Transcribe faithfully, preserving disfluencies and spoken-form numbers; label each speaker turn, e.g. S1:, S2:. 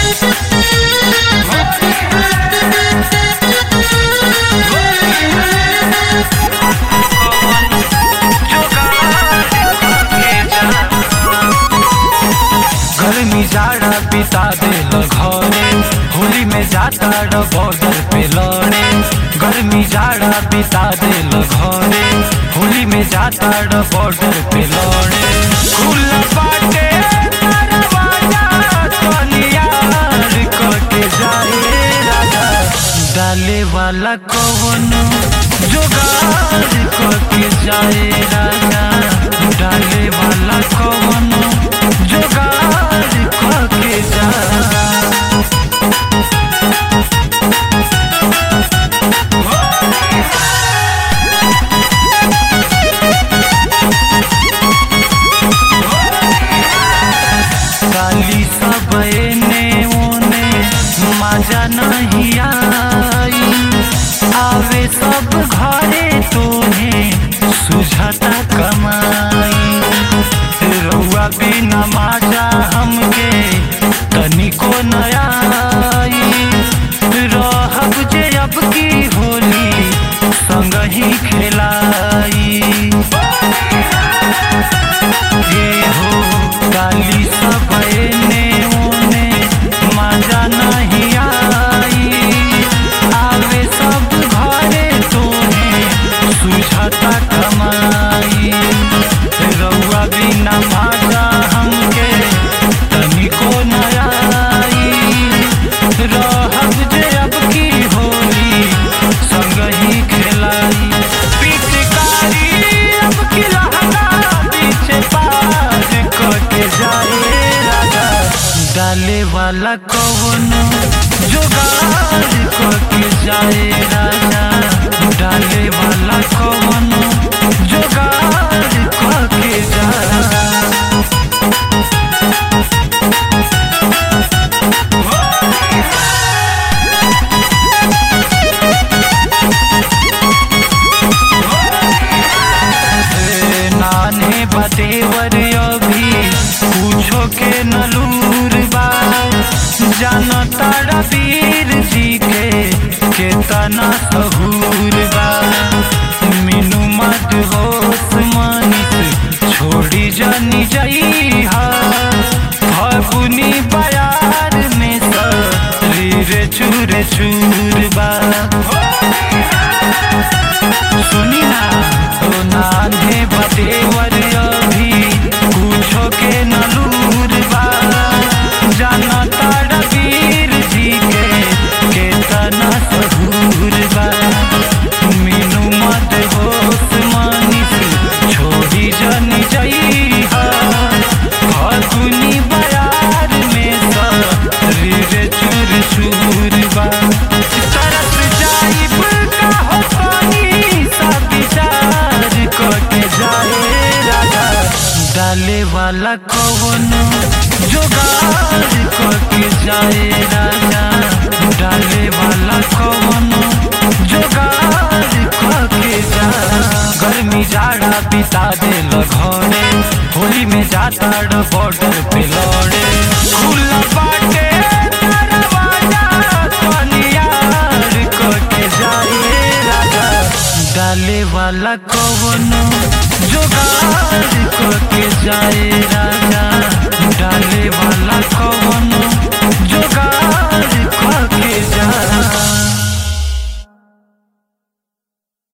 S1: गर्मी जाड़ा बिता दिल घरे, होली में जाता बॉर्डर पे लड़े। गर्मी जाड़ा बिता दिल घरे, होली में जाता बॉर्डर पे लड़े। खुला बाटे दरवाजा तनियार कटे जाए राजा, डाले वाला कौन जुगाड़ कटे जाए राजा, डाले वाला कौन जुगाड़ कटे जाए। काली सब एने ओने मजा नहीं आई, आवे सब घरे तोहे सुझाता कमाई। रउआ बिना मजा हमके तनिको नया आई, रहब जे अब की होली संग ही खेलाई। ये हो काली सब एने ओने मजा नहीं आई, आवे सब घरे तोहे सुझाता कमाई। रउआ बिना मजा हमके तनिको नया आई, रहब जे अब की होली संग ही खेलाई। पिचकारी अब की लहंगा पीछे पार कटे जाए राजा, डाले वाला कौन जुगाड़ कटे जाए राजा, डाले वाला कौन जुगाड़ कटे जाए। नाने बतेवर अभी पूछो के नलूर बा, जानता रबीर जी के केतना सहूर बा। मीनू मत होश मानिस छोड़ी जानी जइहा, फगुनी बयार में शरीर चूर चूर बा। सुनी ना तो नाने बतेवर अभी पूछो के नलूर बा, जानता रबीर जी के केतना सहूर बा। मीनू मत होश मानिस छोड़ी जानी जइहा, फगुनी बयार में शरीर चूर चूर बा। तरस जाइब का हो पानी सब विचार कटे जाए राजा, डाले वाला कौन जुगाड़ कटे जाए राजा, डाले वाला कौन जुगाड़ कटे जाए। गर्मी जाड़ा बिता दिल घरे, होली में जाता बॉर्डर